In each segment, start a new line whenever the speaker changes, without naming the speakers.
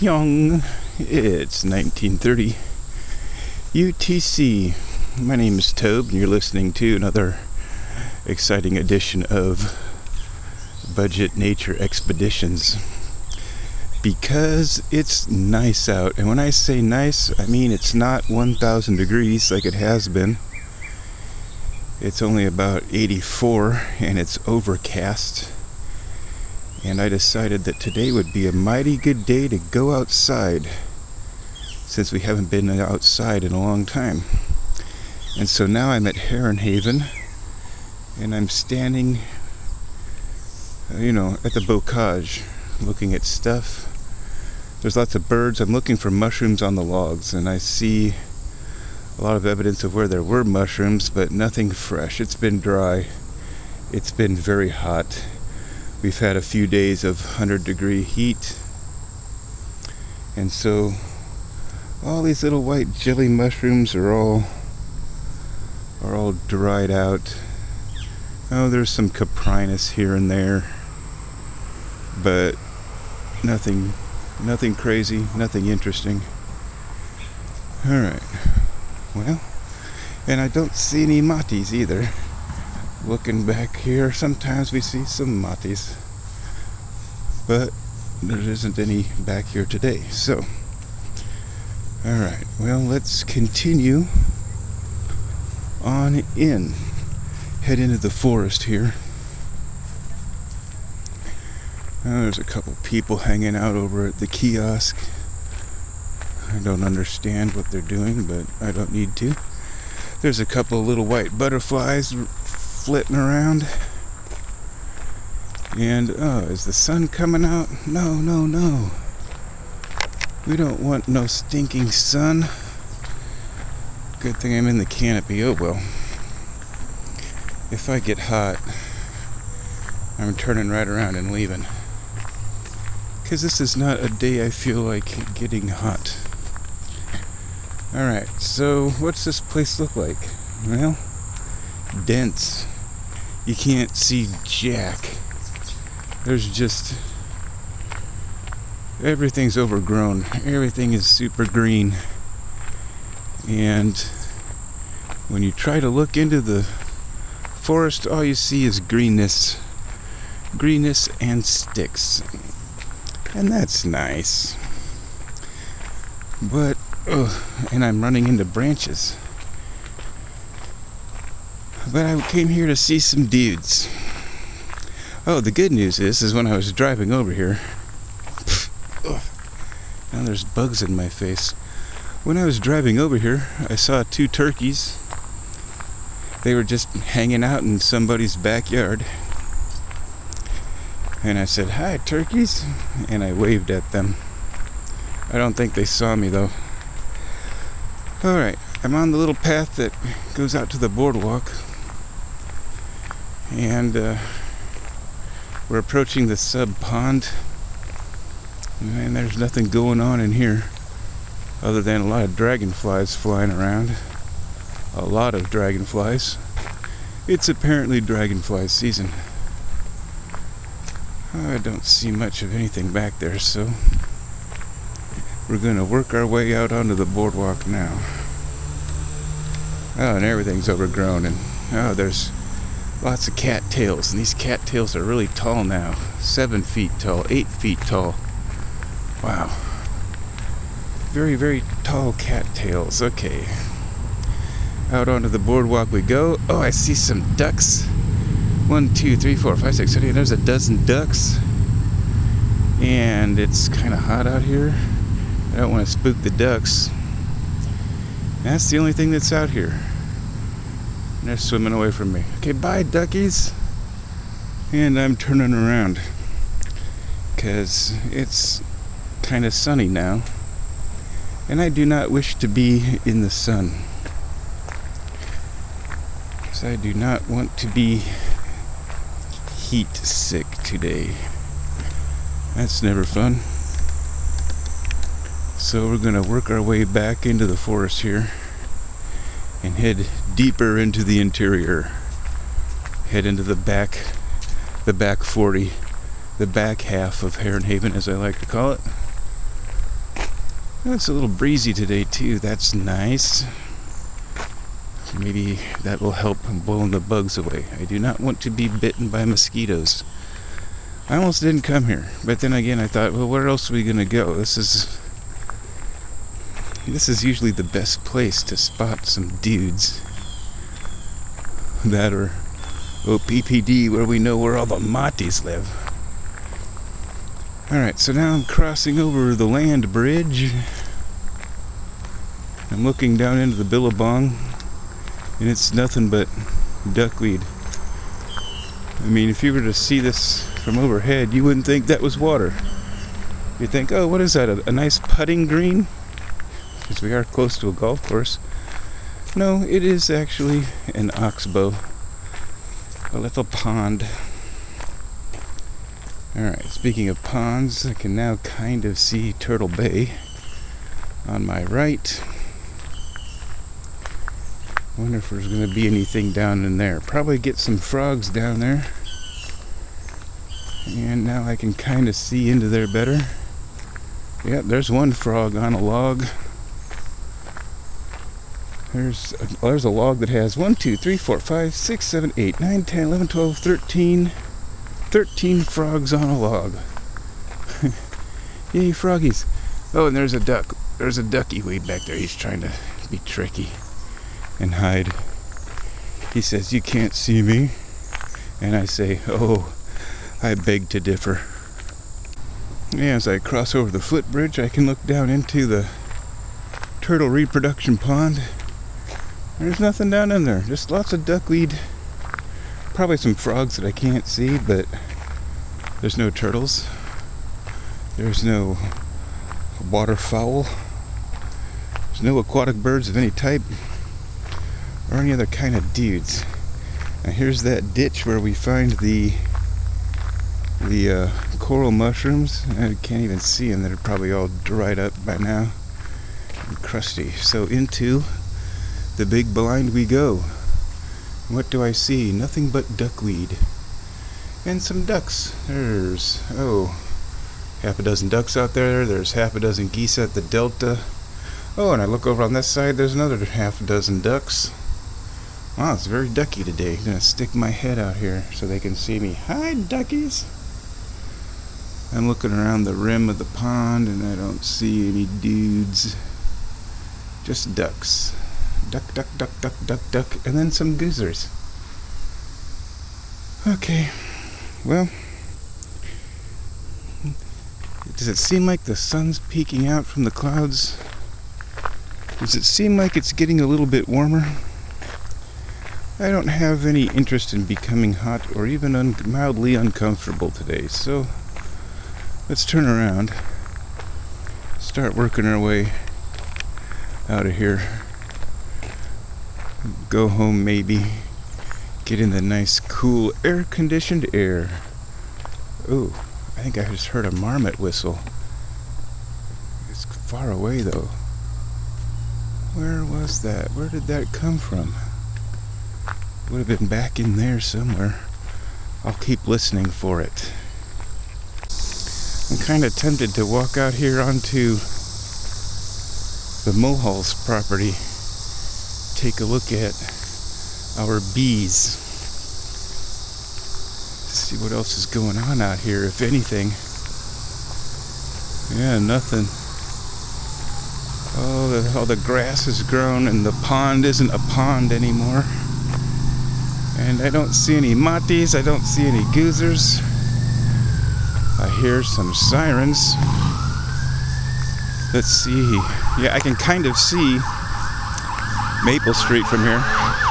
Young. It's 1930 UTC. My name is Tobe, and you're listening to another exciting edition of Budget Nature Expeditions. Because it's nice out, and when I say nice, I mean it's not 1,000 degrees like it has been. It's only about 84, and it's overcast. And I decided that today would be a mighty good day to go outside, since we haven't been outside in a long time. And so now I'm at Heron Haven, and I'm standing, at the bocage, looking at stuff. There's lots of birds. I'm looking for mushrooms on the logs, and I see a lot of evidence of where there were mushrooms, but nothing fresh. It's been dry. It's been very hot. We've had a few days of 100-degree heat. And so all these little white jelly mushrooms are all dried out. Oh, there's some Caprinus here and there. But nothing crazy, nothing interesting. Alright. Well, and I don't see any matis either. Looking back here, sometimes we see some matis, but there isn't any back here today. So, alright, well, let's continue on in. Head into the forest here. There's a couple people hanging out over at the kiosk. I don't understand what they're doing, but I don't need to. There's a couple of little white butterflies flitting around. And, is the sun coming out? No. We don't want no stinking sun. Good thing I'm in the canopy. Oh, well. If I get hot, I'm turning right around and leaving. Because this is not a day I feel like getting hot. Alright, so what's this place look like? Well, dense. You can't see jack. There's just... everything's overgrown. Everything is super green. And when you try to look into the forest, all you see is greenness. Greenness and sticks. And that's nice. But, and I'm running into branches. But I came here to see some dudes. Oh, the good news is when I was driving over here... now there's bugs in my face. When I was driving over here, I saw 2 turkeys. They were just hanging out in somebody's backyard. And I said, "Hi, turkeys," and I waved at them. I don't think they saw me, though. Alright, I'm on the little path that goes out to the boardwalk. And we're approaching the sub pond. And there's nothing going on in here other than a lot of dragonflies flying around. A lot of dragonflies. It's apparently dragonfly season. I don't see much of anything back there, so we're going to work our way out onto the boardwalk now. Oh, and everything's overgrown, and there's lots of cattails, and these cattails are really tall now. 7 feet tall, 8 feet tall. Wow. Very, very tall cattails. Okay. Out onto the boardwalk we go. Oh, I see some ducks. 1, 2, 3, 4, 5, 6, 7, 8. There's a dozen ducks. And it's kind of hot out here. I don't want to spook the ducks. That's the only thing that's out here. And they're swimming away from me. Okay, bye, duckies. And I'm turning around, because it's kind of sunny now. And I do not wish to be in the sun. Because I do not want to be heat sick today. That's never fun. So we're going to work our way back into the forest here and head deeper into the interior. Head into the back 40, the back half of Heron Haven, as I like to call it. It's a little breezy today too. That's nice. Maybe that will help blowing the bugs away. I do not want to be bitten by mosquitoes. I almost didn't come here, but then again I thought, well, where else are we gonna go? This is usually the best place to spot some dudes that are PPD, where we know where all the Matis live. Alright, so now I'm crossing over the land bridge. I'm looking down into the Billabong, and it's nothing but duckweed. I mean, if you were to see this from overhead, you wouldn't think that was water. You'd think, oh, what is that, a nice putting green? Because we are close to a golf course. No, it is actually an oxbow. A little pond. Alright, speaking of ponds, I can now kind of see Turtle Bay on my right. I wonder if there's going to be anything down in there. Probably get some frogs down there. And now I can kind of see into there better. Yep, there's one frog on a log. There's a log that has 1, 2, 3, 4, 5, 6, 7, 8, 9, 10, 11, 12, 13 frogs on a log. Yay, froggies. Oh, and there's a duck. There's a ducky way back there. He's trying to be tricky and hide. He says, you can't see me. And I say, oh, I beg to differ. Yeah, as I cross over the footbridge, I can look down into the turtle reproduction pond. There's nothing down in there, just lots of duckweed. Probably some frogs that I can't see, but there's no turtles. There's no waterfowl. There's no aquatic birds of any type or any other kind of dudes. Now here's that ditch where we find the coral mushrooms. I can't even see them. They're probably all dried up by now and crusty. So into the big blind we go. What do I see? Nothing but duckweed. And some ducks. There's, half a dozen ducks out there. There's half a dozen geese at the delta. Oh, and I look over on this side, there's another half a dozen ducks. Wow, it's very ducky today. I'm gonna stick my head out here so they can see me. Hi, duckies! I'm looking around the rim of the pond and I don't see any dudes. Just ducks. Duck, duck, duck, duck, duck, duck, and then some goosers. Okay, well, does it seem like the sun's peeking out from the clouds? Does it seem like it's getting a little bit warmer? I don't have any interest in becoming hot or even mildly uncomfortable today, so let's turn around, start working our way out of here. Go home maybe. Get in the nice, cool, air-conditioned air. Oh, I think I just heard a marmot whistle. It's far away though. Where was that? Where did that come from? Would have been back in there somewhere. I'll keep listening for it. I'm kind of tempted to walk out here onto the Mulhall's property. Take a look at our bees. See what else is going on out here, if anything. Yeah, nothing. All the grass has grown and the pond isn't a pond anymore. And I don't see any matis, I don't see any goosers. I hear some sirens. Let's see. Yeah, I can kind of see Maple Street from here.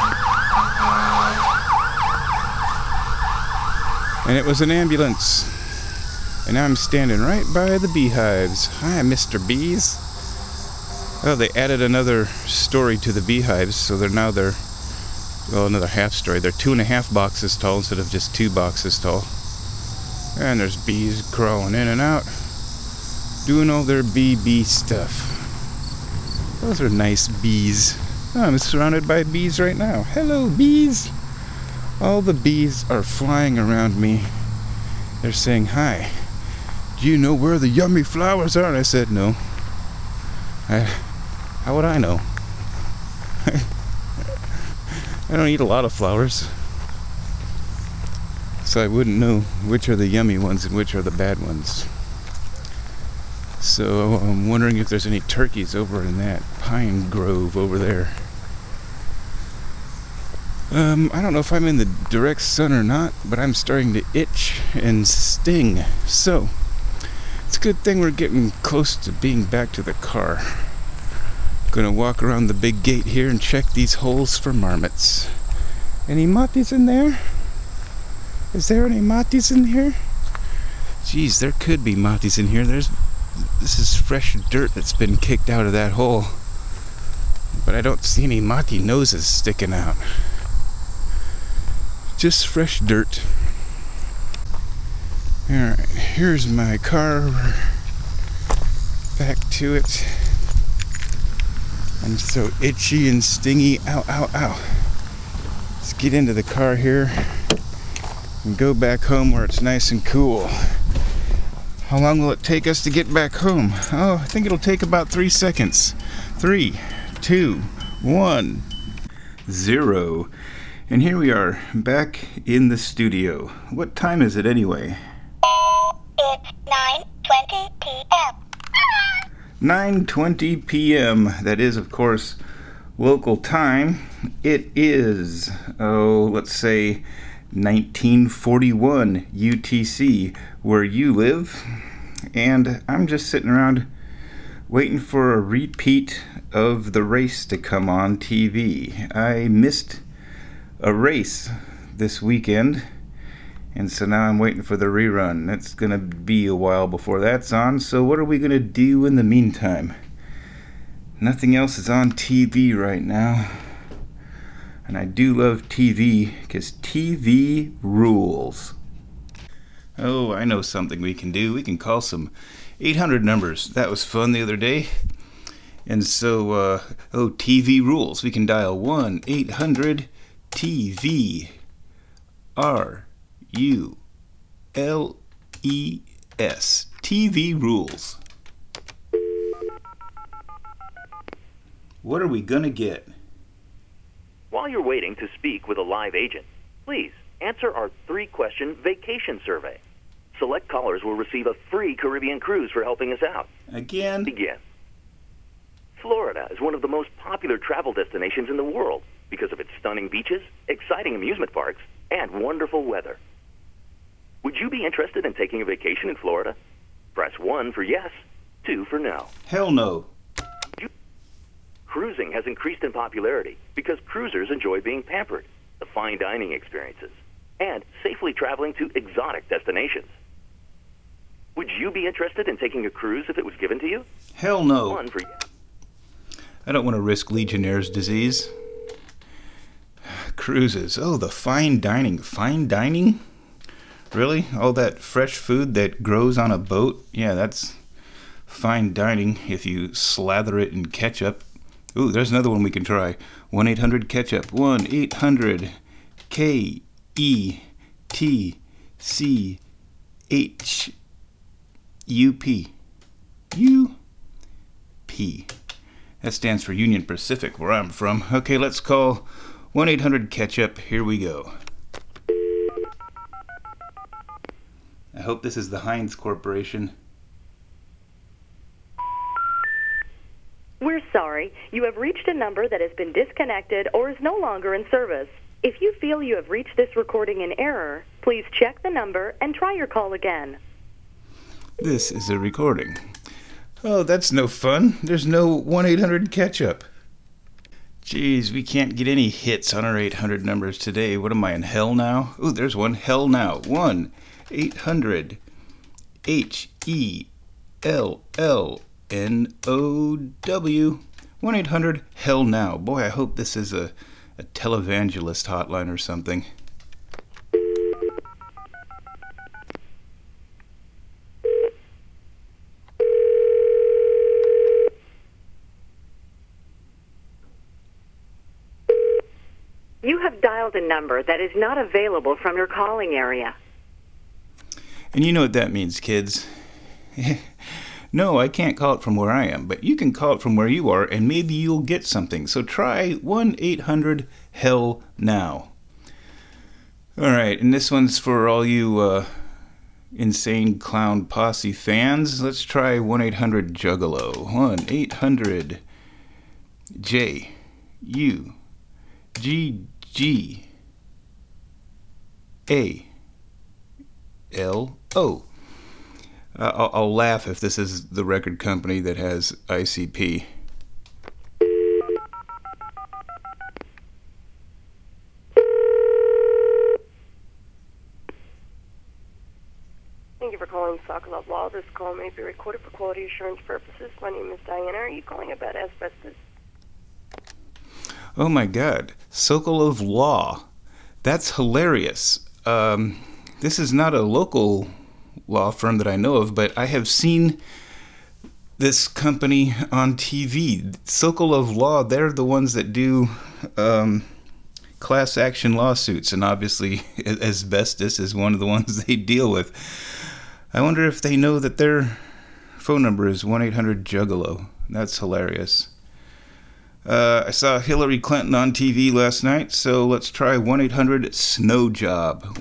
And it was an ambulance. And now I'm standing right by the beehives. Hi, Mr. Bees. Oh, they added another story to the beehives, so they're another half story. They're 2.5 boxes tall instead of just 2 boxes tall. And there's bees crawling in and out, doing all their bee stuff. Those are nice bees. Oh, I'm surrounded by bees right now. Hello, bees. All the bees are flying around me. They're saying, hi, do you know where the yummy flowers are? And I said, no. How would I know? I don't eat a lot of flowers, so I wouldn't know which are the yummy ones and which are the bad ones. So I'm wondering if there's any turkeys over in that pine grove over there. I don't know if I'm in the direct sun or not, but I'm starting to itch and sting. So it's a good thing we're getting close to being back to the car. Gonna walk around the big gate here and check these holes for marmots. Any matis in there? Is there any matis in here? Geez, there could be matis in here. This is fresh dirt that's been kicked out of that hole. But I don't see any mati noses sticking out. Just fresh dirt. Alright, here's my car. Back to it. I'm so itchy and stingy. Ow, ow, ow. Let's get into the car here and go back home where it's nice and cool. How long will it take us to get back home? Oh, I think it'll take about 3 seconds. 3, 2, 1, 0. And here we are, back in the studio. What time is it anyway?
It's 9:20 p.m.
9:20 p.m. That is, of course, local time. It is, let's say 1941 UTC, where you live. And I'm just sitting around waiting for a repeat of the race to come on TV. I missed a race this weekend, and so now I'm waiting for the rerun. It's gonna be a while before that's on, so what are we gonna do in the meantime? Nothing else is on TV right now, and I do love TV because TV rules. Oh, I know something we can do. We can call some 800 numbers. That was fun the other day. And so, TV rules. We can dial 1-800 TV RULES. TV rules. What are we gonna get?
While you're waiting to speak with a live agent, please answer our 3-question vacation survey. Select callers will receive a free Caribbean cruise for helping us out.
Again?
Begin. Florida is one of the most popular travel destinations in the world because of its stunning beaches, exciting amusement parks, and wonderful weather. Would you be interested in taking a vacation in Florida? Press 1 for yes, 2 for no.
Hell no.
Cruising has increased in popularity because cruisers enjoy being pampered, the fine dining experiences, and safely traveling to exotic destinations. Would you be interested in taking a cruise if it was given to you?
Hell no.
1 for yes.
I don't want to risk Legionnaire's disease. Cruises. Oh, the fine dining. Fine dining? Really? All that fresh food that grows on a boat? Yeah, that's fine dining if you slather it in ketchup. Ooh, there's another one we can try. 1-800-KETCHUP. 1-800-KETCHUP. U-P. That stands for Union Pacific, where I'm from. Okay, let's call 1-800-KETCHUP. Here we go. I hope this is the Heinz Corporation.
We're sorry. You have reached a number that has been disconnected or is no longer in service. If you feel you have reached this recording in error, please check the number and try your call again.
This is a recording. Oh, that's no fun. There's no 1-800-KETCHUP. Geez, we can't get any hits on our 800 numbers today. What am I, in hell now? Ooh, there's one. Hell now. 1-800-HELLNOW. 1-800-HELL-NOW. Boy, I hope this is a televangelist hotline or something.
You have dialed a number that is not available from your calling area.
And you know what that means, kids. No, I can't call it from where I am, but you can call it from where you are, and maybe you'll get something. So try 1-800-HELL-NOW. All right, and this one's for all you Insane Clown Posse fans. Let's try 1-800-JUGGALO. 1-800-JUGGALO. I'll laugh if this is the record company that has ICP.
Thank you for calling Sokolov Law. This call may be recorded for quality assurance purposes. My name is Diana. Are you calling about asbestos?
Oh my God, Sokolov Law. That's hilarious. This is not a local law firm that I know of, but I have seen this company on TV. Sokolov Law, they're the ones that do class action lawsuits, and obviously asbestos is one of the ones they deal with. I wonder if they know that their phone number is 1-800-JUGGALO. That's hilarious. I saw Hillary Clinton on TV last night, so let's try 1-800-SNOWJOB.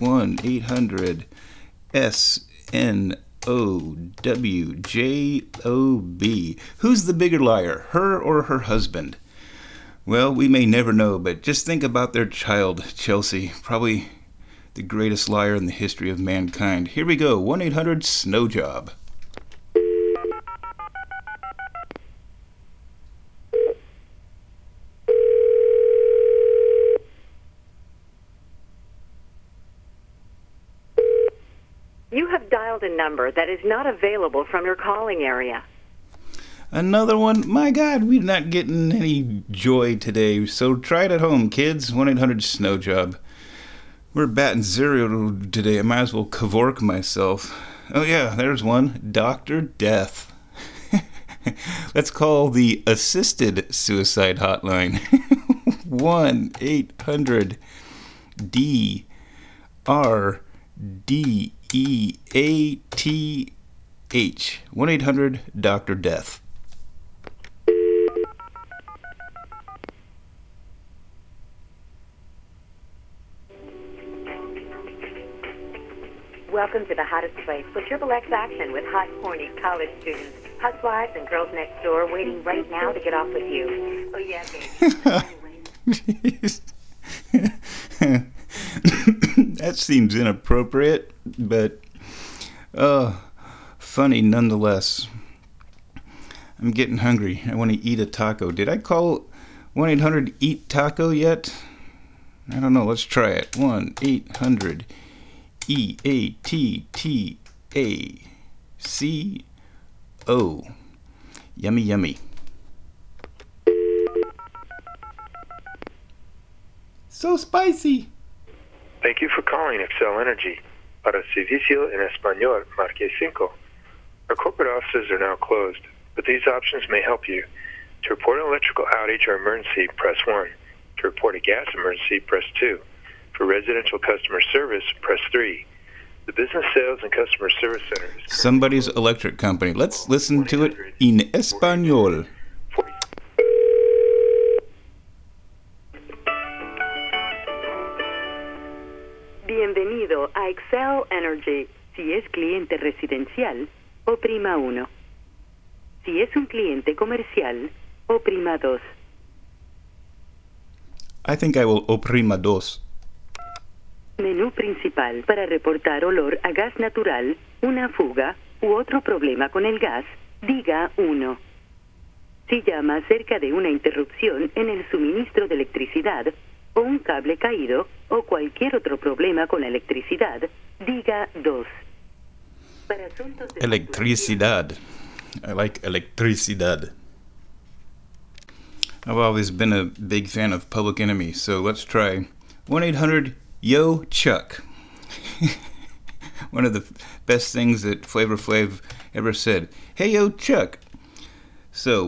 1-800-SNOWJOB. Who's the bigger liar, her or her husband? Well, we may never know, but just think about their child, Chelsea. Probably the greatest liar in the history of mankind. Here we go, 1-800-SNOWJOB.
You have dialed a number that is not available from your calling area.
Another one? My God, we're not getting any joy today, so try it at home, kids. 1-800-SNOWJOB. We're batting 0 today. I might as well Kevork myself. Oh yeah, there's one. Dr. Death. Let's call the assisted suicide hotline. 1-800-DRDEATH. 1-800-Dr. Death.
Welcome to the hottest place for Triple X action with hot, horny college students, housewives, and girls next door waiting right now to get off with you. Oh, yeah, baby.
That seems inappropriate, but funny nonetheless. I'm getting hungry. I want to eat a taco. Did I call 1-800-EAT-TACO yet? I don't know. Let's try it. 1-800-EATTACO. Yummy, yummy. So spicy.
Thank you for calling Excel Energy. Para servicio en español, marque 5. Our corporate offices are now closed, but these options may help you. To report an electrical outage or emergency, press 1. To report a gas emergency, press 2. For residential customer service, press 3. The Business Sales and Customer Service Center is
somebody's electric company. Let's listen to it in español.
Bienvenido a Excel Energy. Si es cliente residencial, oprima 1. Si es un cliente comercial, oprima 2.
I think I will oprima 2.
Menú principal. Para reportar olor a gas natural, una fuga u otro problema con el gas, diga 1. Si llama acerca de una interrupción en el suministro de electricidad o un cable caído o cualquier otro problema con la electricidad, diga 2. Para asuntos de
Electricidad. I like electricidad. I've always been a big fan of Public Enemy, so let's try 1-800-YO CHUCK. One of the best things that Flavor Flav ever said. Hey, yo, Chuck. So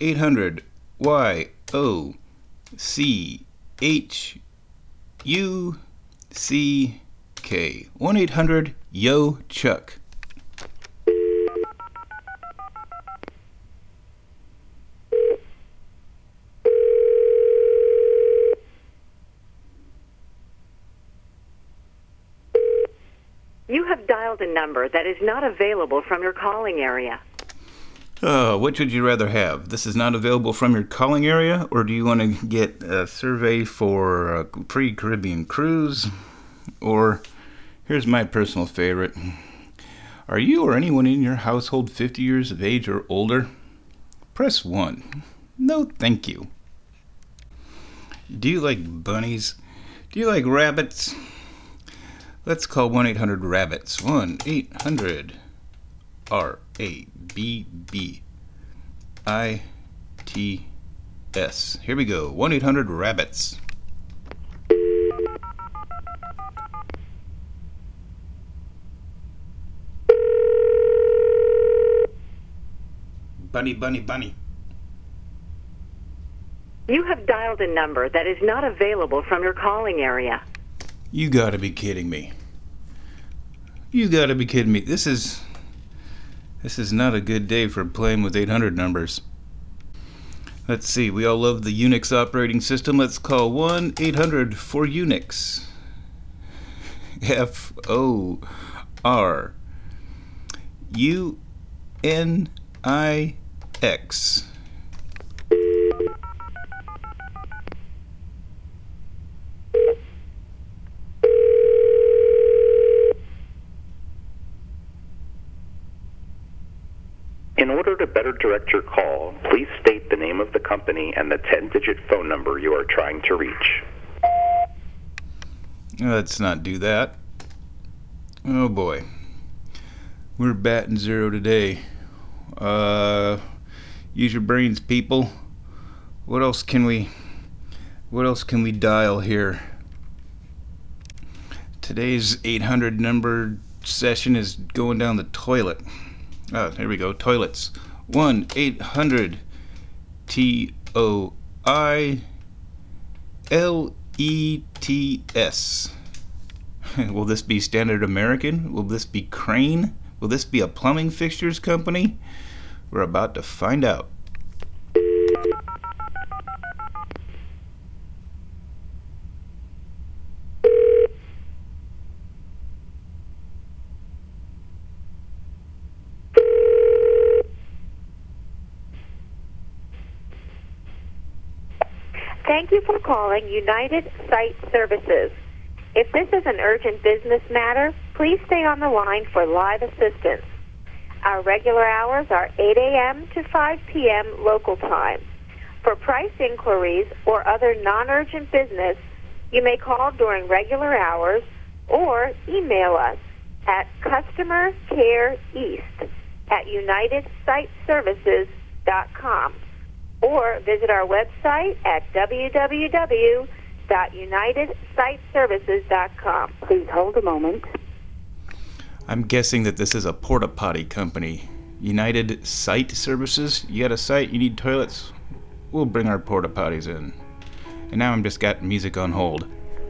1-800-YOCHUCK. 1-800-YO CHUCK.
dialed a number that is not available from your calling area.
Which would you rather have? This is not available from your calling area, or do you want to get a survey for a free Caribbean cruise? Or, here's my personal favorite. Are you or anyone in your household 50 years of age or older? Press 1. No, thank you. Do you like bunnies? Do you like rabbits? Let's call 1-800-RABBITS. 1-800-RABBITS. Here we go. 1-800-RABBITS. Bunny, bunny, bunny.
You have dialed a number that is not available from your calling area.
You gotta be kidding me. You gotta be kidding me. This is not a good day for playing with 800 numbers. Let's see, we all love the Unix operating system. Let's call 1-800 for Unix. FORUNIX.
In order to better direct your call, please state the name of the company and the 10-digit phone number you are trying to reach.
Let's not do that. Oh boy. We're batting 0 today. Use your brains, people. What else can we dial here? Today's 800 number session is going down the toilet. Oh, here we go. Toilets. 1-800-TOILETS. Will this be Standard American? Will this be Crane? Will this be a plumbing fixtures company? We're about to find out.
Thank you for calling United Site Services. If this is an urgent business matter, please stay on the line for live assistance. Our regular hours are 8 a.m. to 5 p.m. local time. For price inquiries or other non-urgent business, you may call during regular hours or email us at customercareeast@unitedsiteservices.com or visit our website at www.unitedsiteservices.com. Please hold a moment.
I'm guessing that this is a porta potty company. United Site Services? You got a site, you need toilets? We'll bring our porta potties in. And now I'm just got music on hold.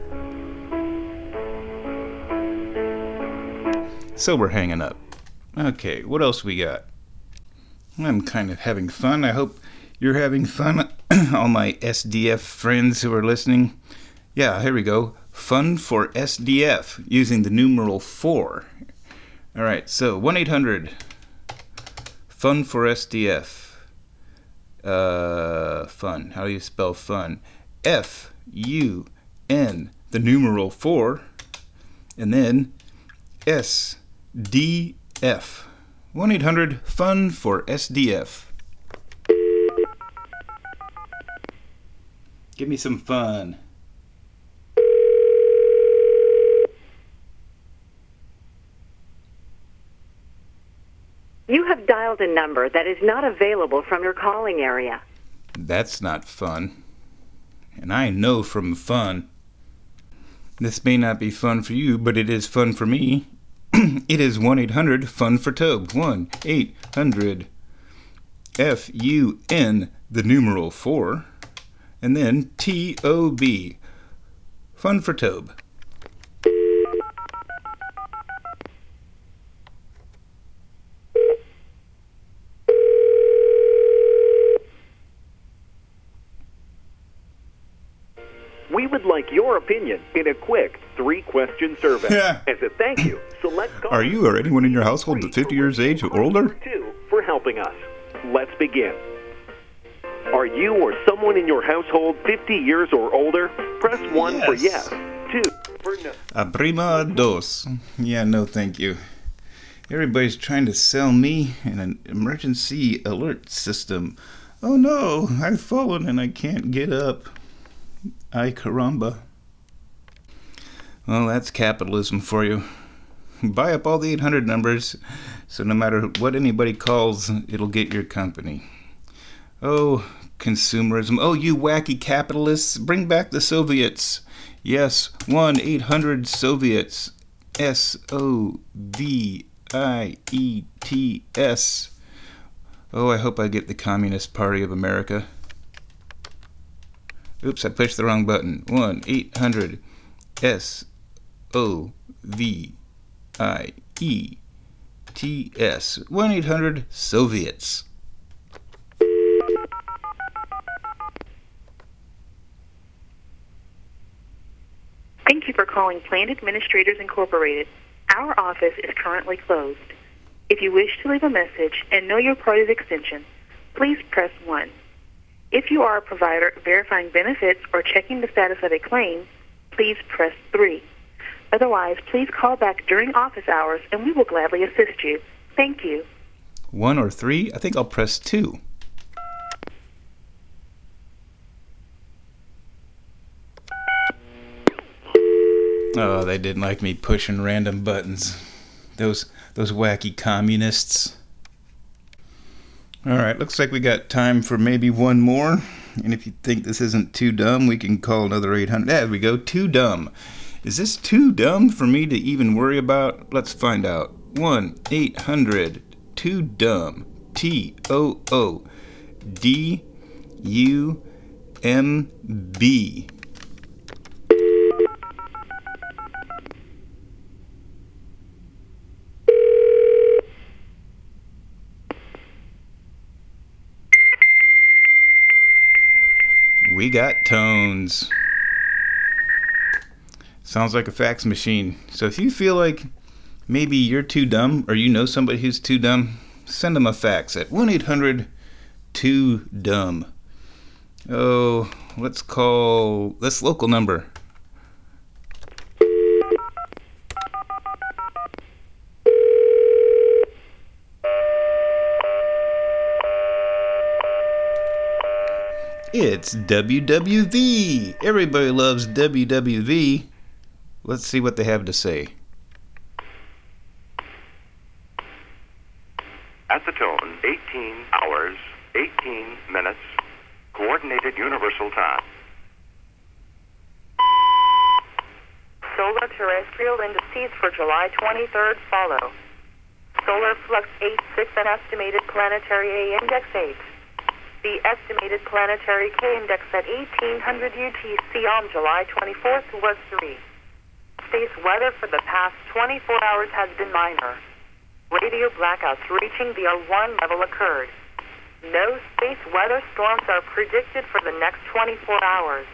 So we're hanging up. Okay, what else we got? I'm kind of having fun. I hope you're having fun, all my SDF friends who are listening. Yeah, here we go. Fun for SDF, using the numeral 4. All right, so 1-800 Fun for SDF. Fun. How do you spell fun? F-U-N, the numeral 4, and then S-D-F. 1-800 Fun for SDF. Give me some fun.
You have dialed a number that is not available from your calling area.
That's not fun. And I know from fun. This may not be fun for you, but it is fun for me. It is 1-800 Fun for Tobe. 1-800 F-U-N, the numeral 4, and then T-O-B. Fun for Tobe.
We would
like your opinion in a quick 3-question survey.
Yeah.
As a thank you, select
Are you or anyone in your household 50 years age or older?
2 for helping us. Let's begin. Are you or someone in your household 50 years or older? Press 1 for yes, 2 for no.
Prima dos. Yeah, no thank you. Everybody's trying to sell me an emergency alert system. Oh no, I've fallen and I can't get up. Ay caramba. Well, that's capitalism for you. Buy up all the 800 numbers, so no matter what anybody calls, it'll get your company. Oh, consumerism. Oh, you wacky capitalists, bring back the Soviets. Yes, 1-800-SOVIETS. SOVIETS. Oh, I hope I get the Communist Party of America. Oops, I pushed the wrong button. 1-800-SOVIETS. 1-800-SOVIETS.
Thank you for calling Plan Administrators Incorporated. Our office is currently closed. If you wish to leave a message and know your party's extension, please press 1. If you are a provider verifying benefits or checking the status of a claim, please press 3. Otherwise, please call back during office hours and we will gladly assist you. Thank you.
1 or 3? I think I'll press 2. Oh, they didn't like me pushing random buttons. Those wacky communists. Alright, looks like we got time for maybe one more. And if you think this isn't too dumb, we can call another 800. There we go, too dumb. Is this too dumb for me to even worry about? Let's find out. 1-800-TOO-DUMB. TOODUMB. We got tones. Sounds like a fax machine. So if you feel like maybe you're too dumb or you know somebody who's too dumb, send them a fax at 1-800-TOO-DUMB. Oh, let's call this local number. It's WWV. Everybody loves WWV. Let's see what they have to say.
At the tone, 18 hours, 18 minutes, coordinated universal time.
Solar terrestrial indices for July 23rd follow. Solar flux 86 and estimated planetary A index 8. The estimated planetary K index at 1800 UTC on July 24th was 3. Space weather for the past 24 hours has been minor. Radio blackouts reaching the R1 level occurred. No space weather storms are predicted for the next 24 hours.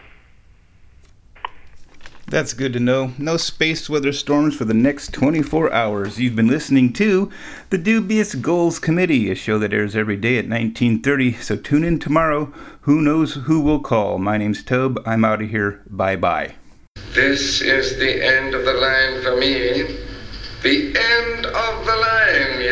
That's good to know. No space weather storms for the next 24 hours. You've been listening to The Dubious Goals Committee, a show that airs every day at 19:30. So tune in tomorrow. Who knows who will call? My name's Tobe. I'm out of here. Bye-bye.
This is the end of the line for me. The end of the line,